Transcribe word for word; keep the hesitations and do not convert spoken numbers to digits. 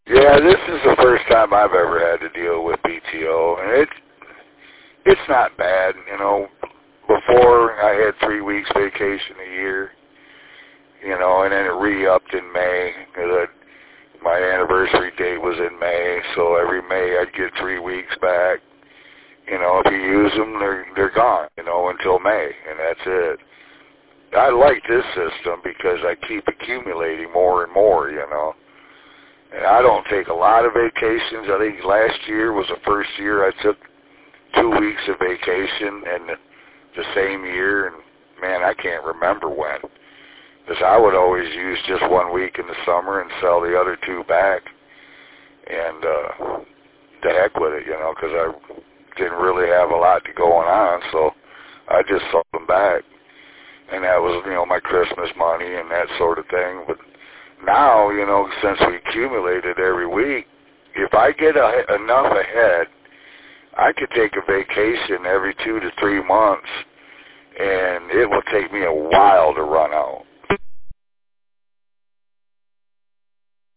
Yeah, this is the first time I've ever had to deal with P T O, and it it's not bad. You know, before I had three weeks vacation a year, you know, and then it re-upped in May. That my anniversary date was in May, so every May I'd get three weeks back. You know, if you use them, they're they're gone. You know, until May, and that's it. I like this system because I keep accumulating more and more. You know. And I don't take a lot of vacations. I think last year was the first year I took two weeks of vacation, and the, the same year, and man, I can't remember when. Because I would always use just one week in the summer and sell the other two back, and uh, the heck with it, you know, because I didn't really have a lot to going on, so I just sold them back. And that was, you know, my Christmas money and that sort of thing, but now, you know, since we accumulated every week, if I get a, enough ahead, I could take a vacation every two to three months, and it will take me a while to run out.